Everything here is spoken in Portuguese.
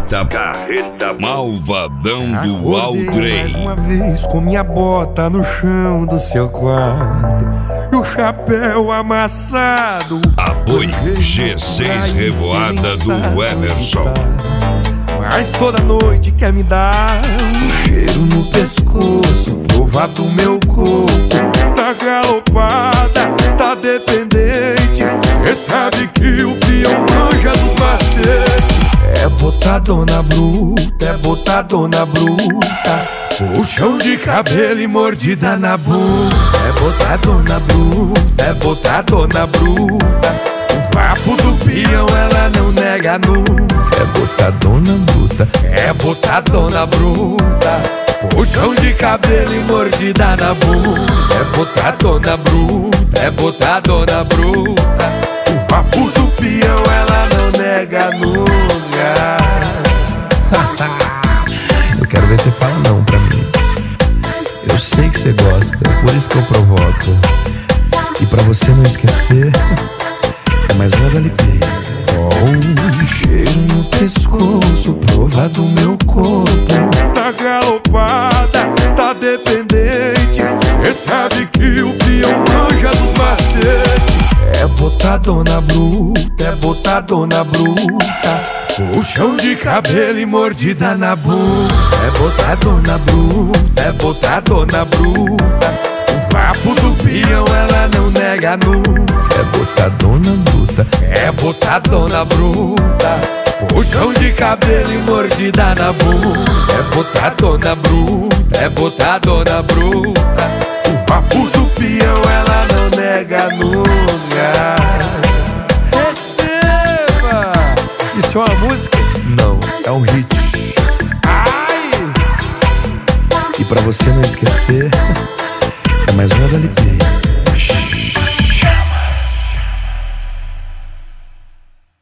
Carreta Malvadão do Aldrey. Mais uma vez com minha bota no chão do seu quarto e o chapéu amassado. A Boi G6 revoada do Emerson. Mas toda noite quer me dar um cheiro no pescoço, provar do meu corpo. Tá galopada, tá dependente. Cê sabe que o peão manja dos macetes. É botadona bruta, é botadona bruta, puxão de cabelo e mordida na bunda. É botadona bruta, é botadona bruta, o vapo do peão ela não nega nunca. É botadona bruta, é botadona bruta, puxão de cabelo e mordida na bunda. É botadona bruta, é botadona bruta, o vapo do peão ela não nega nunca. Eu quero ver você falar não pra mim. Eu sei que você gosta, por isso que eu provoco. E pra você não esquecer, é mais uma da LP. Com um cheiro no pescoço, prova do meu corpo. Tá galopada, tá dependente. Cê sabe que o peão manja dos macetes. É botadona bruta, é botadona bruta, puxão de cabelo e mordida na bunda. É botadona bruta, é botadona bruta, o vapo do peão ela não nega nunca. É botadona bruta, é botadona bruta, puxão de cabelo e mordida na bunda. É botadona bruta, é botadona bruta, o vapo do peão ela não nega nunca. Receba! Isso é uma música? não, é um hit. Ai! E pra você não esquecer, é mais uma da LP.